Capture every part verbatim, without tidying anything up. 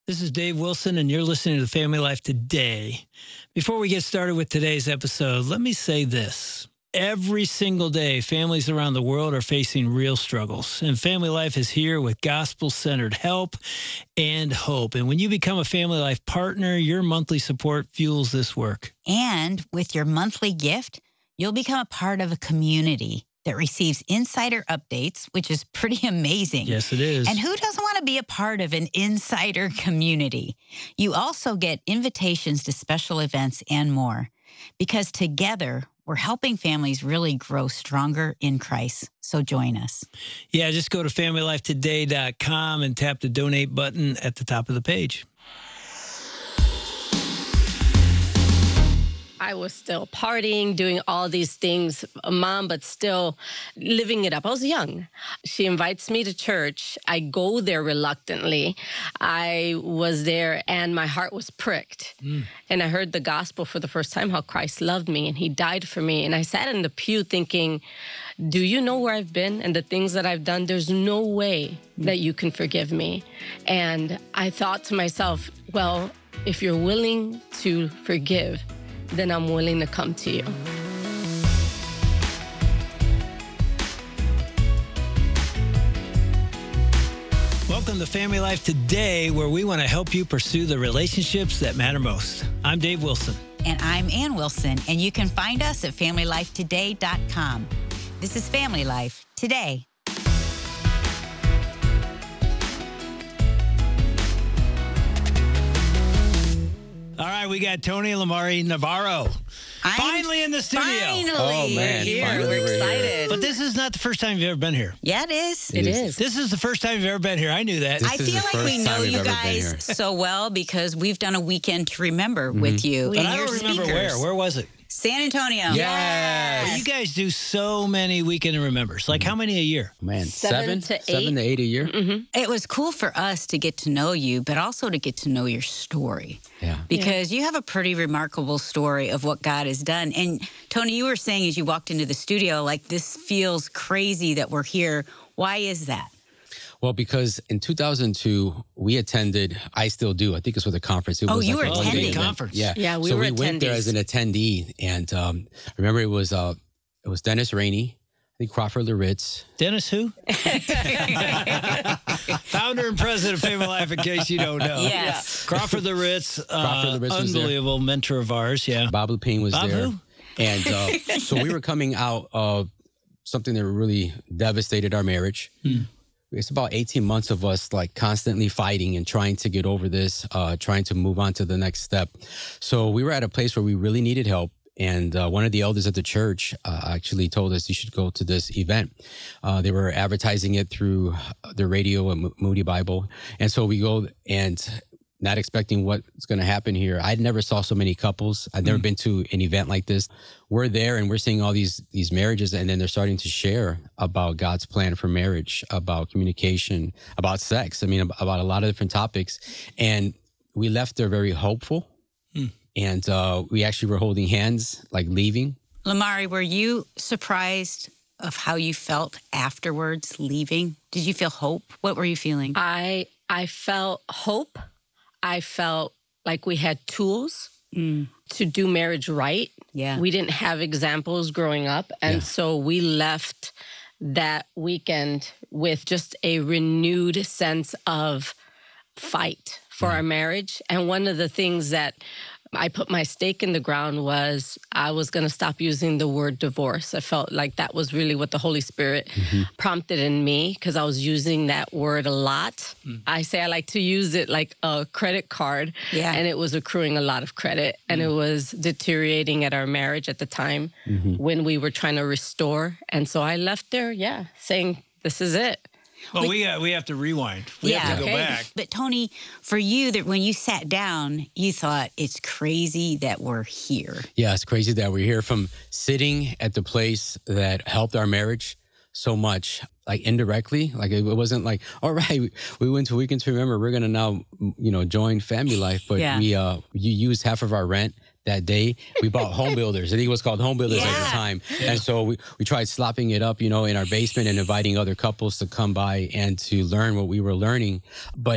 This is Dave Wilson, and you're listening to Family Life Today. Before we get started with today's episode, let me say this. Every single day, families around the world are facing real struggles, and Family Life is here with gospel-centered help and hope. And when you become a Family Life partner, your monthly support fuels this work. And with your monthly gift, you'll become a part of a community that receives insider updates, which is pretty amazing. Yes, it is. And who doesn't want to be a part of an insider community? You also get invitations to special events and more, because together we're helping families really grow stronger in Christ. So join us. Yeah, just go to family life today dot com and tap the donate button at the top of the page. I was still partying, doing all these things, a mom, but still living it up. I was young. She invites me to church. I go there reluctantly. I was there and my heart was pricked. Mm. And I heard the gospel for the first time, how Christ loved me and he died for me. And I sat in the pew thinking, do you know where I've been and the things that I've done? There's no way that you can forgive me. And I thought to myself, well, if you're willing to forgive, then I'm willing to come to you. Welcome to Family Life Today, where we want to help you pursue the relationships that matter most. I'm Dave Wilson. And I'm Ann Wilson, and you can find us at family life today dot com. This is Family Life Today. All right, we got Tony Lamari Navarro. I'm finally in the studio. Finally, Oh, man, we're here. finally We're we're here. excited. But this is not the first time you've ever been here. Yeah, it is. It is. This is the first time you've ever been here. I knew that. This I is feel the like we first know time we've you ever been guys here. so well because we've done a weekend to remember with you. But and I your don't remember speakers. where. Where was it? San Antonio. Yes. Well, you guys do so many weekend remembers. Like how many a year? Man, Seven seven, to seven to eight a year. It was cool for us to get to know you, but also to get to know your story. Yeah. Because you have a pretty remarkable story of what God has done. And Tony, you were saying as you walked into the studio, like, this feels crazy that we're here. Why is that? Well, because in two thousand two, we attended, I still do, I think it's with a conference. It Oh, was you like were a one-day attending. event. Conference. Yeah. Yeah, we so were we went there attendees. as an attendee. And um, I remember it was uh, it was Dennis Rainey, I think Crawford Loritz. Dennis who? Founder and president of Family Life, in case you don't know. Yes. Crawford the Ritz, uh, Crawford the Ritz was there. unbelievable mentor of ours, yeah. Bob Lupine was Bob there. who? And uh, so we were coming out of something that really devastated our marriage. Hmm. It's about eighteen months of us like constantly fighting and trying to get over this, uh, trying to move on to the next step. So we were at a place where we really needed help. And uh, one of the elders at the church uh, actually told us you should go to this event. Uh, they were advertising it through the radio and Moody Bible. And so we go, and not expecting what's going to happen here. I never saw so many couples. I'd never mm. been to an event like this. We're there and we're seeing all these these marriages, and then they're starting to share about God's plan for marriage, about communication, about sex. I mean, about a lot of different topics. And we left there very hopeful. Mm. And uh, we actually were holding hands, like leaving. Lamari, were you surprised of how you felt afterwards leaving? Did you feel hope? What were you feeling? I I felt hope. I felt like we had tools mm. to do marriage right. Yeah. We didn't have examples growing up. And yeah. so we left that weekend with just a renewed sense of fight for yeah. our marriage. And one of the things that I put my stake in the ground was I was going to stop using the word divorce. I felt like that was really what the Holy Spirit mm-hmm. prompted in me, because I was using that word a lot. Mm. I say I like to use it like a credit card, yeah. and it was accruing a lot of credit, and mm. it was deteriorating at our marriage at the time mm-hmm. when we were trying to restore. And so I left there, yeah, saying, this is it. Well, we uh, we have to rewind. We yeah, have to go okay. back. But Tony, for you, that when you sat down, you thought it's crazy that we're here. Yeah, it's crazy that we're here. From sitting at the place that helped our marriage so much, like indirectly, like it wasn't like, all right, we went to Weekend to Remember, we're gonna now, you know, join Family Life, but yeah. we uh you used half of our rent. That day, we bought Home Builders. I think it was called Home Builders yeah. at the time. Yeah. And so we, we tried slopping it up, you know, in our basement and inviting other couples to come by and to learn what we were learning. But it,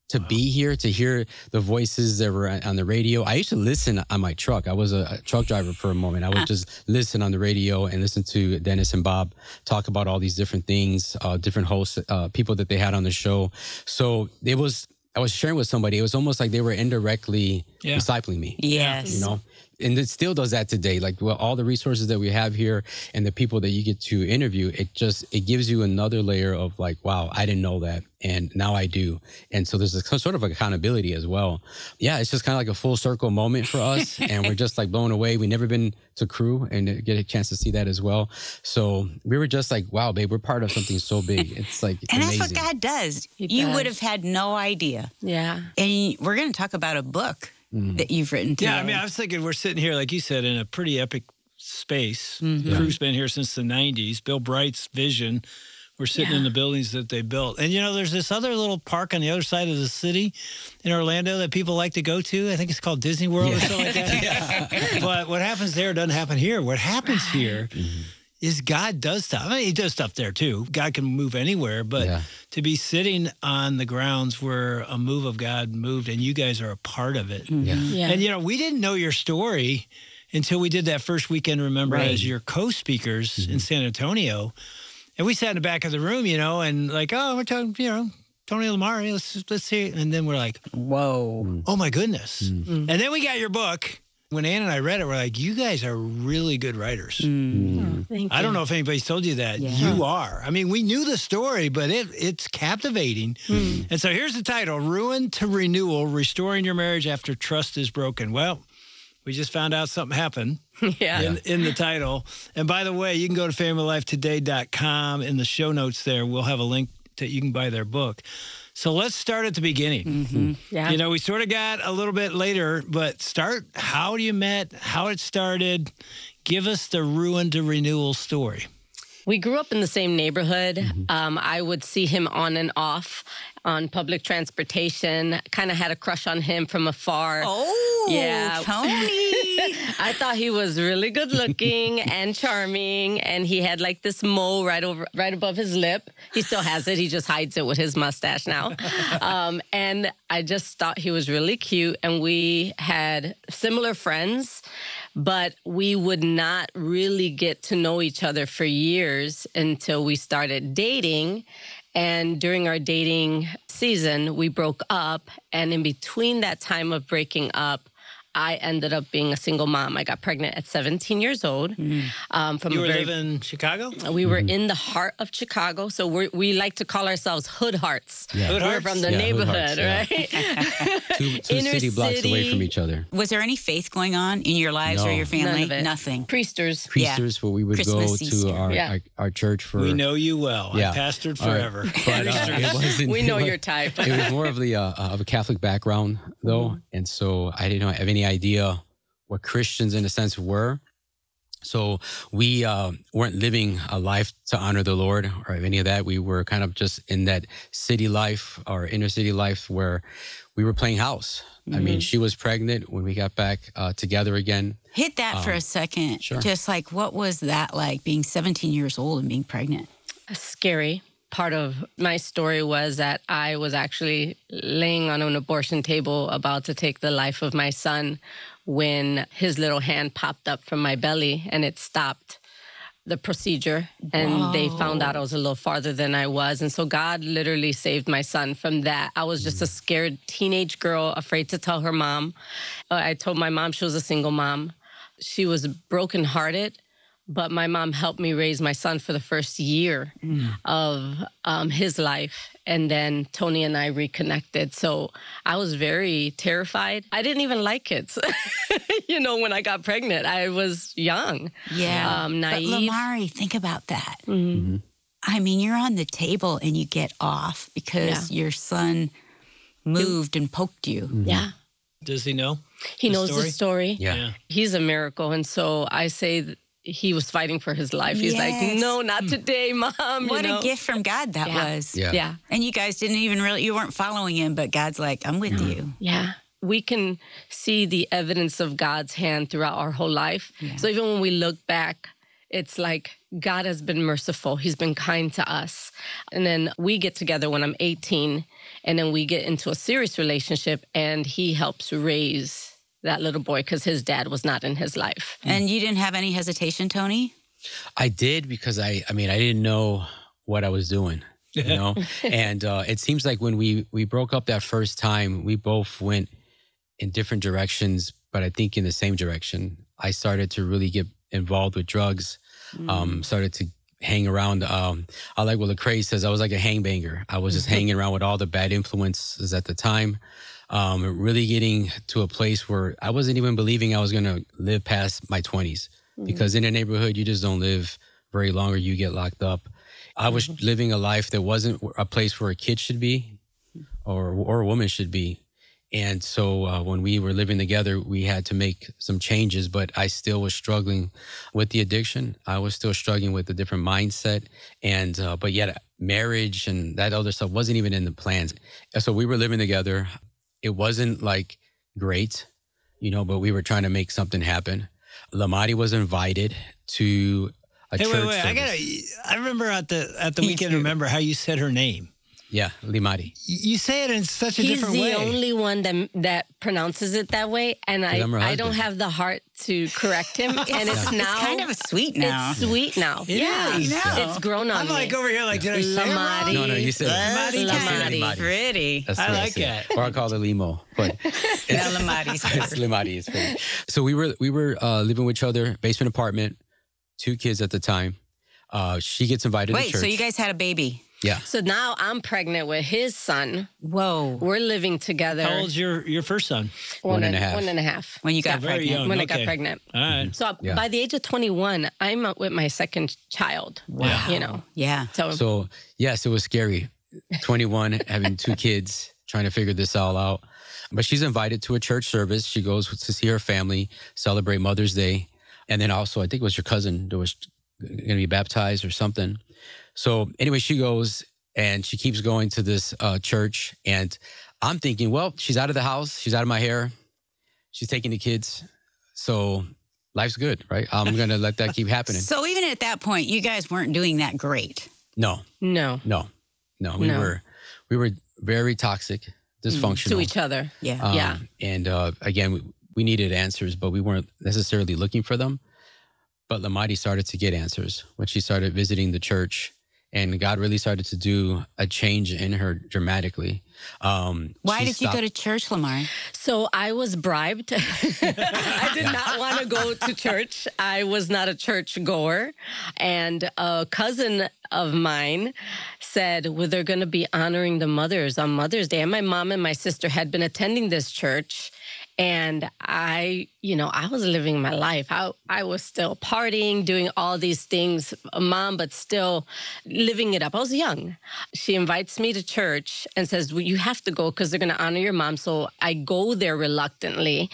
to wow. be here, to hear the voices that were on the radio. I used to listen on my truck. I was a, a truck driver for a moment. I would just listen on the radio and listen to Dennis and Bob talk about all these different things, uh, different hosts, uh, people that they had on the show. So it was, I was sharing with somebody. It was almost like they were indirectly yeah. discipling me. Yes. You know? And it still does that today. Like, well, all the resources that we have here and the people that you get to interview, it just, it gives you another layer of like, wow, I didn't know that. And now I do. And so there's a sort of accountability as well. Yeah, it's just kind of like a full circle moment for us. And we're just like blown away. We've never been to Crew and get a chance to see that as well. So we were just like, wow, babe, we're part of something so big. It's like, and amazing. That's what God does. He you does. would have had no idea. Yeah. And we're going to talk about a book mm. that you've written today. Yeah, I mean, I was thinking we're sitting here, like you said, in a pretty epic space. Mm-hmm. Yeah. Crew's been here since the nineties. Bill Bright's vision. We're sitting yeah. in the buildings that they built. And, you know, there's this other little park on the other side of the city in Orlando that people like to go to. I think it's called Disney World yeah. or something like that. yeah. But what happens there doesn't happen here. What happens right. here mm-hmm. is God does stuff. I mean, he does stuff there, too. God can move anywhere. But yeah. to be sitting on the grounds where a move of God moved, and you guys are a part of it. Mm-hmm. Yeah. Yeah. And, you know, we didn't know your story until we did that first weekend, remember, right. as your co-speakers mm-hmm. in San Antonio. And we sat in the back of the room, you know, and like, oh, we're talking, you know, Tony Lamari, let's let's see. And then we're like, whoa, oh my goodness. Mm. And then we got your book. When Ann and I read it, we're like, you guys are really good writers. Mm. Oh, thank you. I don't know if anybody's told you that. Yeah. You are. I mean, we knew the story, but it it's captivating. Mm. And so here's the title, Ruin to Renewal, Restoring Your Marriage After Trust is Broken. Well, we just found out something happened. Yeah. In, in the title. And by the way, you can go to family life today dot com. In the show notes there, we'll have a link that you can buy their book. So let's start at the beginning. Mm-hmm. Yeah. You know, we sort of got a little bit later, but start how you met, how it started. Give us the Ruin to Renewal story. We grew up in the same neighborhood. Mm-hmm. Um, I would see him on and off on public transportation. Kind of had a crush on him from afar. Oh, yeah. Tony. I thought he was really good looking and charming, and he had like this mole right over, right above his lip. He still has it. He just hides it with his mustache now. Um, and I just thought he was really cute, and we had similar friends, but we would not really get to know each other for years until we started dating. And during our dating season, we broke up. And in between that time of breaking up, I ended up being a single mom. I got pregnant at seventeen years old. Mm-hmm. Um, from you a were very, living in Chicago? We were mm-hmm. in the heart of Chicago. So we we like to call ourselves hood hearts. Yeah. Hood we're hearts? from the yeah, neighborhood, hearts, right? Yeah. two two Inner city blocks city. away from each other. Was there any faith going on in your lives No. or your family? None of it. Nothing. Priesters. Priesters, where we would Christmas, go to Easter. our, Yeah. our our church for. We know you well. Yeah. I pastored All right. forever. But uh, it wasn't. We know it was- your type. It was more of the uh, of a Catholic background, though, Mm-hmm. and so I didn't have any idea what Christians, in a sense, were. So we uh, weren't living a life to honor the Lord or any of that. We were kind of just in that city life or inner city life where we were playing house. Mm-hmm. I mean, she was pregnant when we got back uh, together again. Hit that um, for a second. Sure. Just like, what was that like, being seventeen years old and being pregnant? Scary. Part of my story was that I was actually laying on an abortion table about to take the life of my son when his little hand popped up from my belly and it stopped the procedure. And Whoa. They found out I was a little farther than I was. And so God literally saved my son from that. I was just a scared teenage girl, afraid to tell her mom. Uh, I told my mom she was a single mom. She was brokenhearted. But my mom helped me raise my son for the first year mm. of um, his life. And then Tony and I reconnected. So I was very terrified. I didn't even like kids. You know, when I got pregnant, I was young. Yeah. Um, naive. But Lamari, think about that. Mm-hmm. Mm-hmm. I mean, you're on the table and you get off because yeah. your son moved and poked you. Mm-hmm. Yeah. Does he know? He the knows story? the story. Yeah. Yeah. He's a miracle. And so I say that he was fighting for his life. He's Yes. like, no, not today, Mom. What you know? a gift from God that Yeah. was. Yeah. Yeah. And you guys didn't even really, you weren't following him, but God's like, I'm with Yeah. you. Yeah. We can see the evidence of God's hand throughout our whole life. Yeah. So even when we look back, it's like God has been merciful. He's been kind to us. And then we get together when I'm eighteen, And then we get into a serious relationship, and he helps raise that little boy because his dad was not in his life. And you didn't have any hesitation, Tony? I did because I, I mean, I didn't know what I was doing, you know? And uh, it seems like when we, we broke up that first time, we both went in different directions, but I think in the same direction. I started to really get involved with drugs, mm. um, started to hang around. Um, I like what Lecrae says, I was like a hangbanger. I was just hanging around with all the bad influences at the time. Um, really getting to a place where I wasn't even believing I was going to live past my twenties. Because in a neighborhood, you just don't live very long or you get locked up. I was mm-hmm. living a life that wasn't a place where a kid should be or, or a woman should be. And so uh, when we were living together, we had to make some changes, but I still was struggling with the addiction. I was still struggling with a different mindset. And, uh, but yet marriage and that other stuff wasn't even in the plans. And so we were living together. It wasn't like great, you know, but we were trying to make something happen. Lamadi was invited to a hey, church wait, wait. service. I gotta. I remember at the at the weekend. Remember how you said her name? Yeah, Limadi. You say it in such a He's different the way. only one that that pronounces it that way, and I I don't have the heart to correct him. And it's Yeah. now It's kind of a sweet now. It's sweet now. It yeah, is. it's grown on I'm me. like over here, like, did I say it wrong? Lamadi. No, no, you said Lamadi. Lamadi. Lamadi. Pretty. That's I what like said. that. Or I call it Limo, but it's, No, Lamadi's it's Limadi. It's pretty. So we were we were uh, living with each other, basement apartment, two kids at the time. Uh, she gets invited Wait, to church. so you guys had a baby? Yeah. So now I'm pregnant with his son. Whoa. We're living together. How old's your your first son? One and a half. One and a half. When you got very pregnant? young. When I Okay. got pregnant. All right. So Yeah. by the age of twenty-one, I'm with my second child. Wow. You know. Yeah. So, So yes, it was scary. twenty-one, having two kids, trying to figure this all out. But she's invited to a church service. She goes to see her family, celebrate Mother's Day. And then also, I think it was your cousin that was going to be baptized or something. So anyway, she goes and she keeps going to this uh, church. And I'm thinking, well, she's out of the house. She's out of my hair. She's taking the kids. So life's good, right? I'm going to let that keep happening. So even at that point, you guys weren't doing that great. No, no. no, no. We No. were we were very toxic, dysfunctional. To each other. Yeah. Um, Yeah. And uh, again, we, we needed answers, but we weren't necessarily looking for them. But Lamadi started to get answers when she started visiting the church. And God really started to do a change in her dramatically. Um, Why she did stopped- you go to church, Lamar? So I was bribed. I did not want to go to church. I was not a church goer. And a cousin of mine said, well, they're going to be honoring the mothers on Mother's Day. And my mom and my sister had been attending this church. And I, you know, I was living my life. I, I was still partying, doing all these things, a mom, but still living it up. I was young. She invites me to church and says, well, you have to go because they're going to honor your mom. So I go there reluctantly.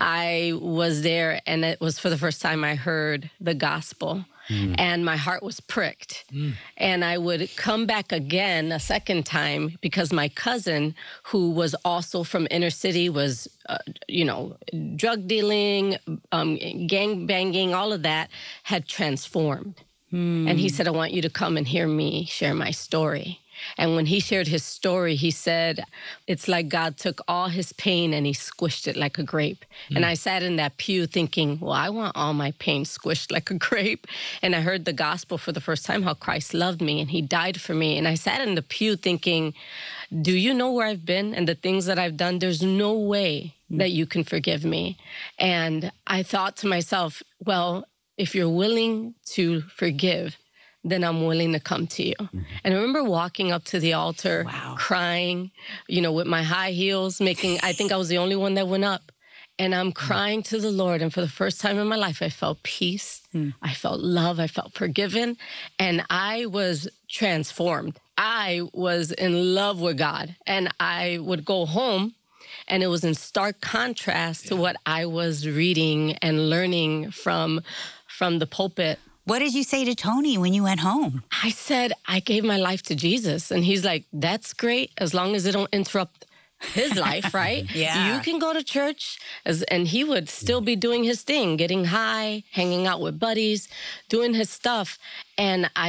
I was there, and it was for the first time I heard the gospel. Mm. And my heart was pricked. Mm. And I would come back again a second time because my cousin, who was also from inner city, was, uh, you know, drug dealing, um, gang banging, all of that, had transformed. Mm. And he said, I want you to come and hear me share my story. And when he shared his story, he said, it's like God took all his pain and he squished it like a grape. Mm. And I sat in that pew thinking, well, I want all my pain squished like a grape. And I heard the gospel for the first time, how Christ loved me and he died for me. And I sat in the pew thinking, do you know where I've been and the things that I've done? There's no way mm. that you can forgive me. And I thought to myself, well, if you're willing to forgive, then I'm willing to come to you. Mm-hmm. And I remember walking up to the altar, wow. crying, you know, with my high heels, making, I think I was the only one that went up. And I'm crying to the Lord. And for the first time in my life, I felt peace. Mm. I felt love. I felt forgiven. And I was transformed. I was in love with God. And I would go home, and it was in stark contrast yeah. to what I was reading and learning from, from the pulpit. What did you say to Tony when you went home? I said, I gave my life to Jesus. And he's like, that's great, as long as it don't interrupt his life, right? Yeah. You can go to church. As, and he would still be doing his thing, getting high, hanging out with buddies, doing his stuff. And I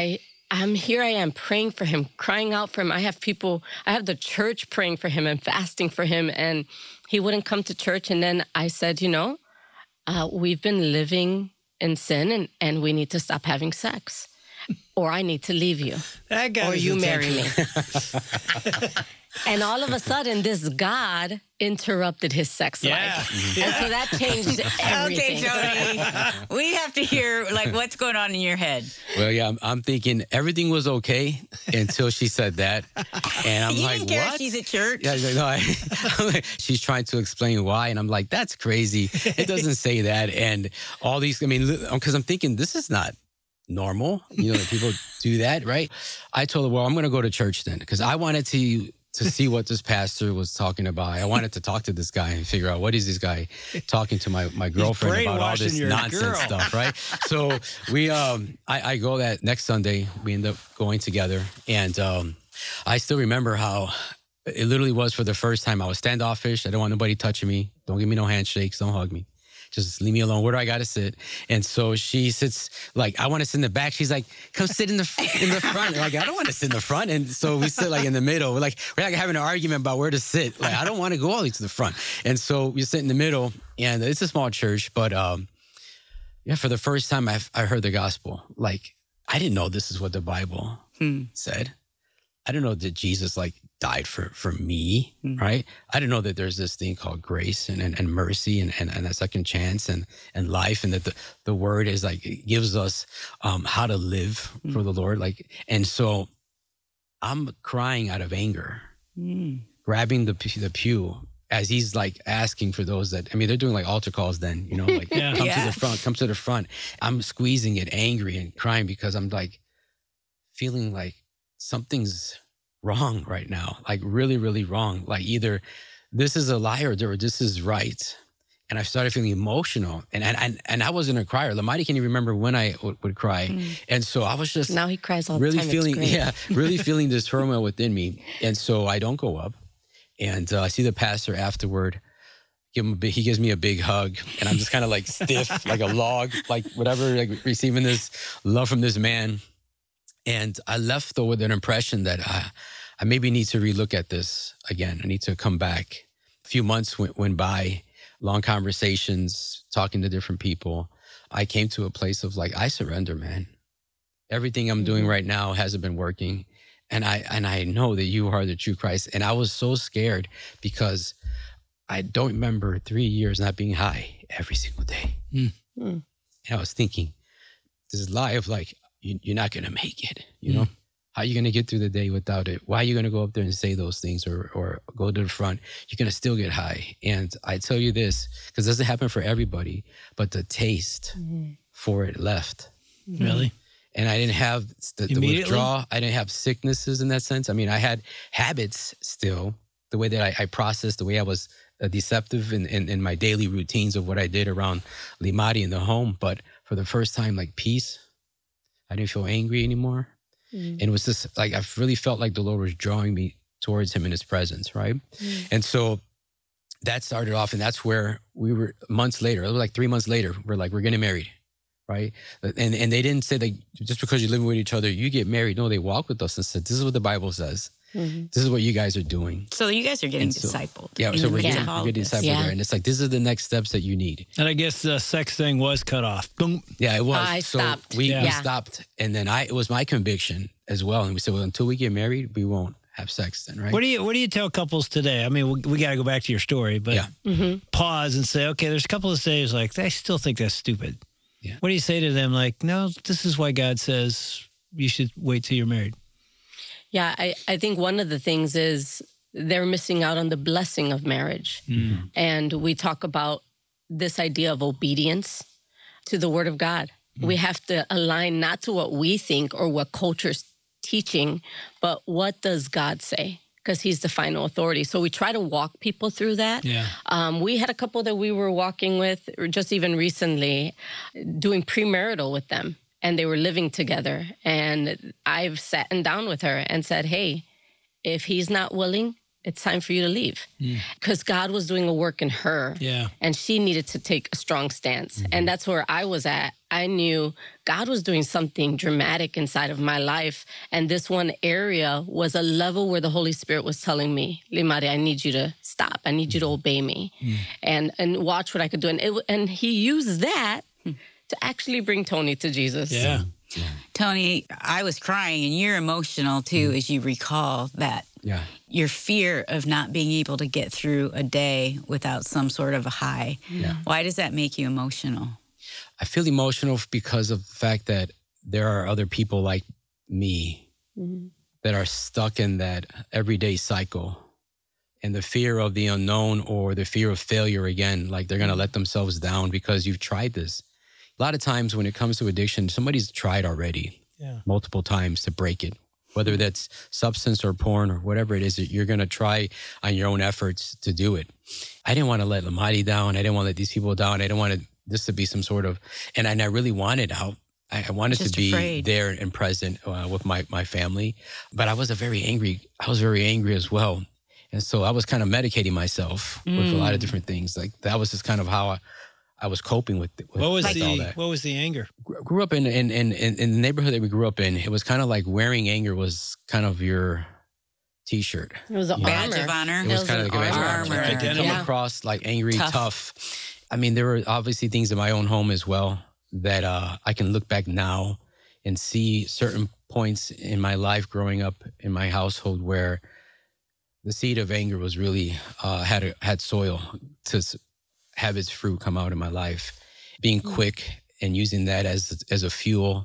I'm here. I am praying for him, crying out for him. I have people, I have the church praying for him and fasting for him. And he wouldn't come to church. And then I said, you know, uh, we've been living in sin and, and we need to stop having sex. Or I need to leave you. That got or his you marry me. attention. And all of a sudden, this God interrupted his sex Yeah. life. And so that changed everything. Okay, Jody. We have to hear, like, what's going on in your head. Well, yeah, I'm, I'm thinking everything was okay until she said that. And I'm you like, didn't care what? if she's at church? Yeah, no, I, I'm like, she's trying to explain why. And I'm like, that's crazy. It doesn't say that. And all these, I mean, because I'm thinking this is not normal. You know, that people do that, right? I told her, well, I'm going to go to church then because I wanted to to see what this pastor was talking about. I wanted to talk to this guy and figure out what is this guy talking to my, my girlfriend about all this brainwashing your nonsense girl. stuff, right? So we, um, I, I go that next Sunday, we end up going together. And um, I still remember how it literally was for the first time. I was standoffish. I don't want nobody touching me. Don't give me no handshakes. Don't hug me. Just leave me alone. Where do I got to sit? And so she sits like, I want to sit in the back. She's like, come sit in the in the front. Like, I don't want to sit in the front. And so we sit like in the middle. We're like, we're like having an argument about where to sit. Like, I don't want to go all the way to the front. And so we sit in the middle. And it's a small church. But um, yeah, for the first time, I've, I heard the gospel. Like, I didn't know this is what the Bible hmm. said. I didn't know that Jesus like died for, for me, mm-hmm. right? I didn't know that there's this thing called grace and, and, and mercy and, and, and a second chance and, and life. And that the, the word is like, it gives us um, how to live mm-hmm. for the Lord. Like, and so I'm crying out of anger, mm. grabbing the, the pew as he's like asking for those that, I mean, they're doing like altar calls then, you know, like yeah. come yeah. to the front, come to the front. I'm squeezing it, angry and crying because I'm like feeling like something's wrong right now, like really, really wrong. Like either this is a lie or this is right. And I started feeling emotional. And and and, and I wasn't a crier. Lamadi can't even remember when I w- would cry. Mm. And so I was just now he cries all really the time. feeling, yeah, really feeling this turmoil within me. And so I don't go up. And uh, I see the pastor afterward. Give him a big, he gives me a big hug. And I'm just kind of like stiff, like a log, like whatever, like receiving this love from this man. And I left though with an impression that I, I maybe need to relook at this again. I need to come back. A few months went, went by, long conversations, talking to different people. I came to a place of like, I surrender, man. Everything I'm doing right now hasn't been working. And I and I know that you are the true Christ. And I was so scared because I don't remember three years not being high every single day. Mm. And I was thinking, this lie of like, You, you're not going to make it, you know? Mm. How are you going to get through the day without it? Why are you going to go up there and say those things or or go to the front? You're going to still get high. And I tell you this, because it doesn't happen for everybody, but the taste mm. for it left. Really? And I didn't have the, the withdrawal. I didn't have sicknesses in that sense. I mean, I had habits still, the way that I, I processed, the way I was uh, deceptive in, in, in my daily routines of what I did around Limari in the home. But for the first time, like peace, I didn't feel angry anymore. Mm. And it was just like, I really felt like the Lord was drawing me towards him in his presence, right? Mm. And so that started off, and that's where we were months later, it was like three months later, we're like, we're getting married, right? And and they didn't say that just because you're living with each other, you get married. No, they walked with us and said, this is what the Bible says. Mm-hmm. This is what you guys are doing. So you guys are getting so, discipled. Yeah, so we're getting, we're getting discipled yeah. there. And it's like, this is the next steps that you need. And I guess the sex thing was cut off. Boom. Yeah, it was. I so stopped. We, yeah. we stopped. And then I it was my conviction as well. And we said, well, until we get married, we won't have sex then, right? What do you What do you tell couples today? I mean, we, we got to go back to your story, but yeah. mm-hmm. pause and say, okay, there's a couple of days like, I still think that's stupid. Yeah. What do you say to them? Like, no, this is why God says you should wait till you're married. Yeah, I, I think one of the things is they're missing out on the blessing of marriage. Mm. And we talk about this idea of obedience to the word of God. Mm. We have to align not to what we think or what culture's teaching, but what does God say? Because he's the final authority. So we try to walk people through that. Yeah. Um, we had a couple that we were walking with just even recently, doing premarital with them. And they were living together. And I've sat down with her and said, hey, if he's not willing, it's time for you to leave. Because mm. God was doing a work in her. Yeah. And she needed to take a strong stance. Mm-hmm. And that's where I was at. I knew God was doing something dramatic inside of my life. And this one area was a level where the Holy Spirit was telling me, Limari, I need you to stop. I need you to obey me mm. and, and watch what I could do. And, it, and he used that to actually bring Tony to Jesus. Yeah. yeah. Tony, I was crying, and you're emotional too, mm. as you recall that. Yeah. Your fear of not being able to get through a day without some sort of a high. Yeah. Why does that make you emotional? I feel emotional because of the fact that there are other people like me mm-hmm. that are stuck in that everyday cycle. And the fear of the unknown or the fear of failure again, like they're going to let themselves down because you've tried this. A lot of times when it comes to addiction, somebody's tried already yeah. multiple times to break it. Whether that's substance or porn or whatever it is, you're going to try on your own efforts to do it. I didn't want to let Limari down. I didn't want to let these people down. I didn't want to, this to be some sort of, and, and I really wanted out. I, I wanted Just to be afraid. there and present uh, with my, my family. But I was a very angry, I was very angry as well. And so I was kind of medicating myself mm. with a lot of different things. Like that was just kind of how I, I was coping with, with what was with the all that. What was the anger? Grew up in in, in in the neighborhood that we grew up in. It was kind of like wearing anger was kind of your T-shirt. It was a badge honor. of honor. It was, it was kind of like a badge of honor. honor. To come yeah. across like angry, tough. tough. I mean, there were obviously things in my own home as well that uh, I can look back now and see certain points in my life growing up in my household where the seed of anger was really uh, had a, had soil to have its fruit come out in my life. Being quick and using that as as a fuel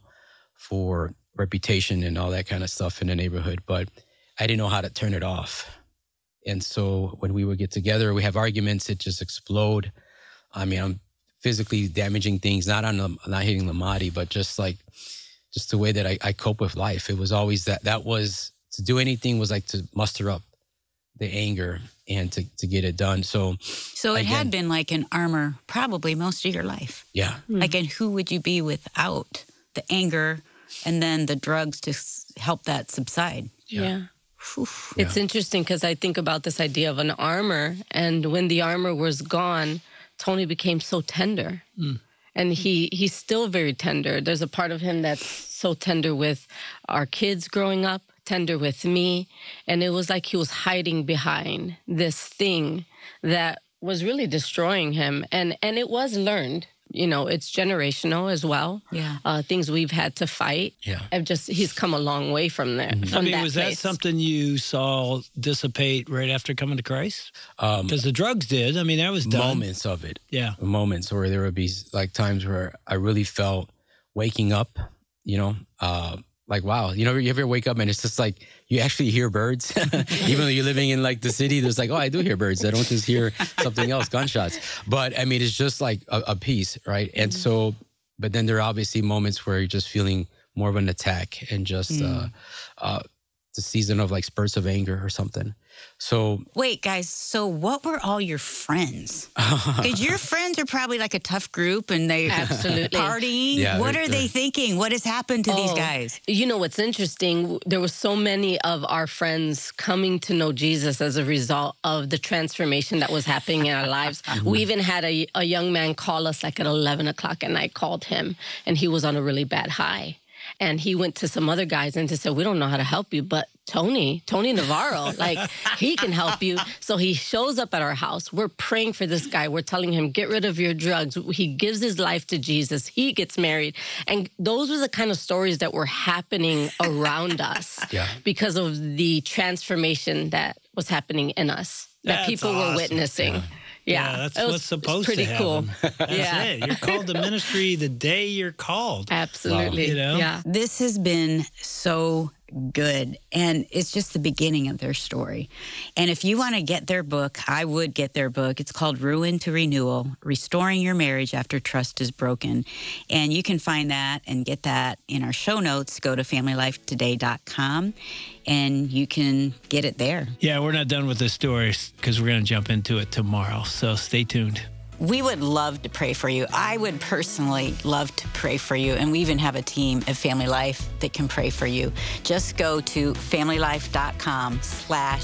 for reputation and all that kind of stuff in the neighborhood, but I didn't know how to turn it off. And so when we would get together, we have arguments, it just explode. I mean, I'm physically damaging things, not on the, not hitting Limari, but just like just the way that I, I cope with life. It was always that that was to do anything was like to muster up the anger and to, to get it done. So So it again, had been like an armor probably most of your life. Yeah. Mm. Like, and who would you be without the anger and then the drugs to s- help that subside? Yeah. yeah. Whew. It's yeah. interesting because I think about this idea of an armor, and when the armor was gone, Tony became so tender. Mm. And he he's still very tender. There's a part of him that's so tender with our kids growing up, tender with me. And it was like he was hiding behind this thing that was really destroying him. And and it was learned. You know, it's generational as well. Yeah. Uh, things we've had to fight. Yeah. I've just, he's come a long way from there. Mm-hmm. From I mean, that was place. that something you saw dissipate right after coming to Christ? Because um, the drugs did. I mean, that was done. Moments of it. Yeah. Moments where there would be like times where I really felt waking up, you know, uh, like, wow, you know, you ever wake up and it's just like you actually hear birds, even though you're living in like the city. There's like, oh, I do hear birds. I don't just hear something else, gunshots. But I mean, it's just like a, a peace, right? And mm-hmm. so, but then there are obviously moments where you're just feeling more of an attack and just mm. uh, uh, the season of like spurts of anger or something. So wait, guys. So what were all your friends? Because your friends are probably like a tough group, and they absolutely partying. Yeah, what they're, are they're... they thinking? What has happened to oh, these guys? You know what's interesting? There were so many of our friends coming to know Jesus as a result of the transformation that was happening in our lives. Mm-hmm. We even had a, a young man call us like at eleven o'clock at night. Called him, and he was on a really bad high. And he went to some other guys and they said, we don't know how to help you, but Tony, Tony Navarro, like he can help you. So he shows up at our house. We're praying for this guy. We're telling him, get rid of your drugs. He gives his life to Jesus. He gets married. And those were the kind of stories that were happening around us yeah. because of the transformation that was happening in us, that That's people awesome. were witnessing. Yeah. Yeah, yeah, that's it was, what's supposed pretty to cool. That's yeah. it. You're called to ministry the day you're called. Absolutely. Wow. You know? Yeah. This has been so good, and it's just the beginning of their story. And if you want to get their book, I would get their book. It's called Ruin to Renewal, Restoring Your Marriage After Trust is Broken. And you can find that and get that in our show notes. Go to family life today dot com and you can get it there. Yeah, we're not done with the stories because we're going to jump into it tomorrow. So stay tuned. We would love to pray for you. I would personally love to pray for you. And we even have a team at Family Life that can pray for you. Just go to family life dot com slash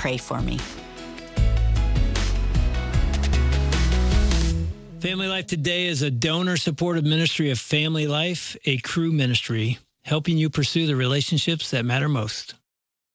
pray for me. Family Life Today is a donor-supported ministry of Family Life, a Cru ministry, helping you pursue the relationships that matter most.